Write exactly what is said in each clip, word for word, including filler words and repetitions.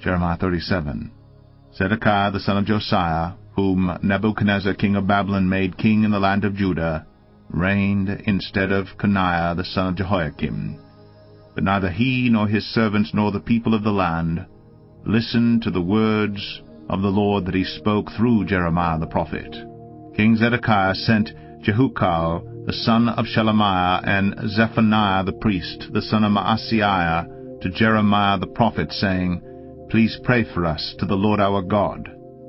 Jeremiah thirty-seven. Zedekiah the son of Josiah, whom Nebuchadnezzar king of Babylon made king in the land of Judah, reigned instead of Coniah the son of Jehoiakim. But neither he nor his servants nor the people of the land listened to the words of the Lord that he spoke through Jeremiah the prophet. King Zedekiah sent Jehukal the son of Shelemiah and Zephaniah the priest, the son of Maaseiah, to Jeremiah the prophet, saying, Please pray for us to the Lord our God.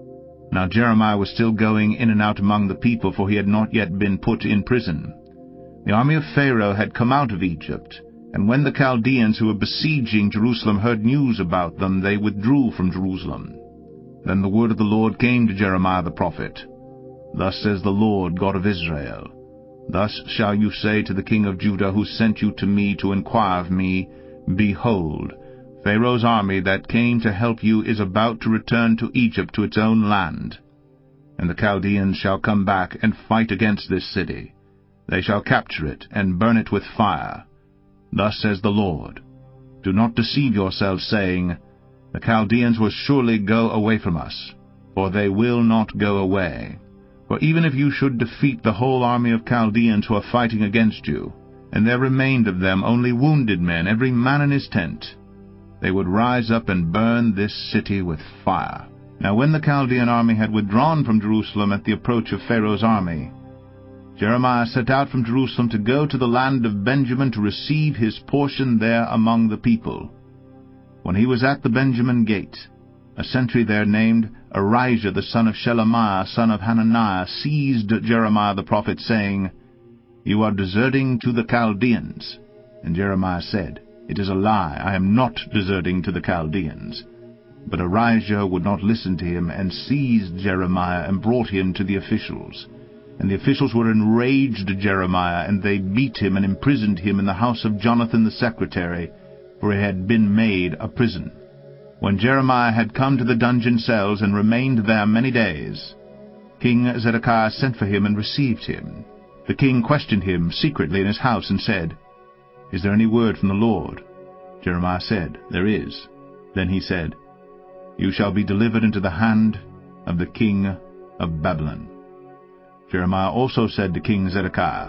Now Jeremiah was still going in and out among the people, for he had not yet been put in prison. The army of Pharaoh had come out of Egypt, and when the Chaldeans who were besieging Jerusalem heard news about them, they withdrew from Jerusalem. Then the word of the Lord came to Jeremiah the prophet. Thus says the Lord God of Israel, Thus shall you say to the king of Judah, who sent you to me to inquire of me, Behold, Pharaoh's army that came to help you is about to return to Egypt, to its own land. And the Chaldeans shall come back and fight against this city. They shall capture it and burn it with fire. Thus says the Lord, Do not deceive yourselves, saying, The Chaldeans will surely go away from us, for they will not go away. For even if you should defeat the whole army of Chaldeans who are fighting against you, and there remained of them only wounded men, every man in his tent, they would rise up and burn this city with fire. Now when the Chaldean army had withdrawn from Jerusalem at the approach of Pharaoh's army, Jeremiah set out from Jerusalem to go to the land of Benjamin to receive his portion there among the people. When he was at the Benjamin gate, a sentry there named Arijah the son of Shelemiah, son of Hananiah, seized Jeremiah the prophet, saying, You are deserting to the Chaldeans. And Jeremiah said, It is a lie, I am not deserting to the Chaldeans. But Arijah would not listen to him, and seized Jeremiah and brought him to the officials. And the officials were enraged at Jeremiah, and they beat him and imprisoned him in the house of Jonathan the secretary, for he had been made a prison. When Jeremiah had come to the dungeon cells and remained there many days, King Zedekiah sent for him and received him. The king questioned him secretly in his house and said, Is there any word from the Lord? Jeremiah said, There is. Then he said, You shall be delivered into the hand of the king of Babylon. Jeremiah also said to King Zedekiah,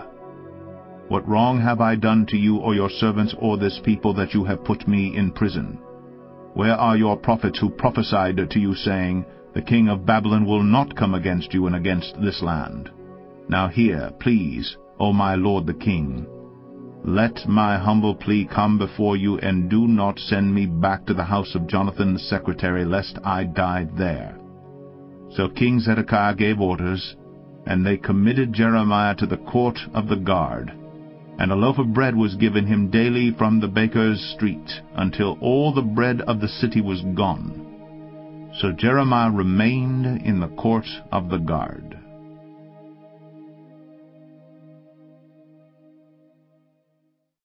What wrong have I done to you or your servants or this people that you have put me in prison? Where are your prophets who prophesied to you, saying, The king of Babylon will not come against you and against this land? Now hear, please, O my lord the king. Let my humble plea come before you, and do not send me back to the house of Jonathan the secretary, lest I die there. So King Zedekiah gave orders, and they committed Jeremiah to the court of the guard. And a loaf of bread was given him daily from the baker's street, until all the bread of the city was gone. So Jeremiah remained in the court of the guard.